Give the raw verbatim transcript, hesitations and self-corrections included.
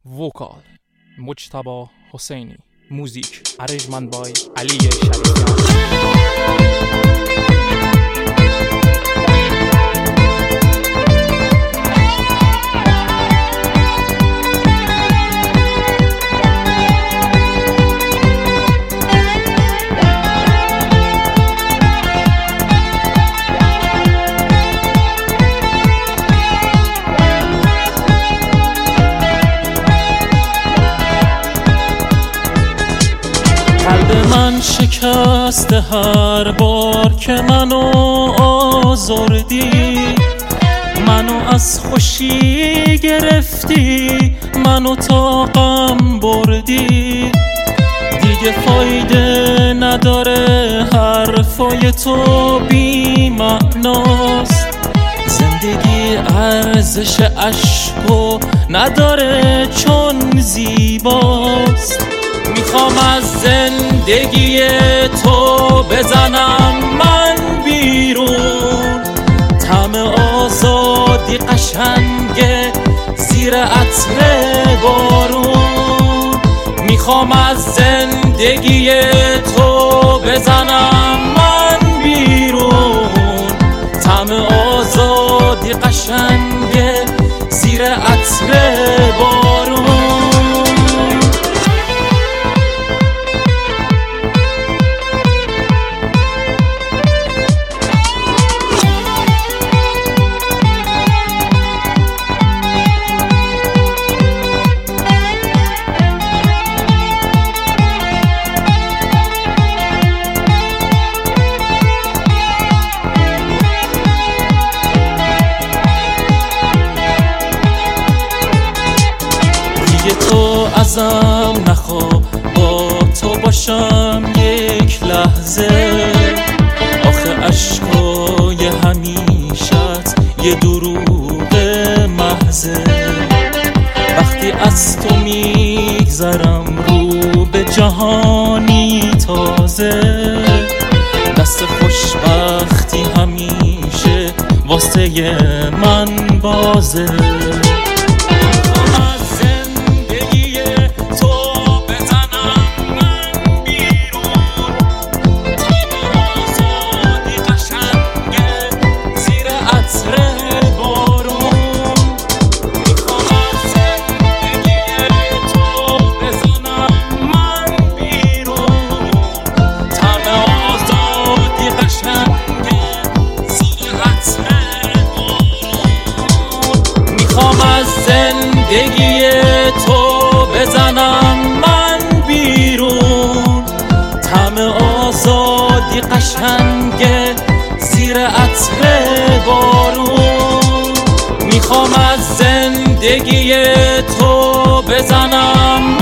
وکال مجتبی حسینی. موزیک ارنجمنت بای علی شریفیان. قلب من شکسته هر بار که منو آزردی، منو از خوشی گرفتی، منو تا غم بردی. دیگه فایده نداره حرفای تو بی معناست، زندگی ارزش عشقو نداره چون زیباست. میخوام از زندگی تو بزنم من بیرون، طعم آزادی قشنگه زیر عطر بارون. میخوام از زندگی تو بزنم من بیرون، طعم آزادی قشنگه زیر عطر بارون. تو ازم نخوا با تو باشم یک لحظه، آخه عشقای همیشت یه دروغ محضه. وقتی از تو میگذرم رو به جهانی تازه، دست خوشبختی همیشه واسه من بازه. زندگی تو بزنم من بیرون، طعم آزادی قشنگه زیر عطر بارون. میخوام از زندگی تو بزنم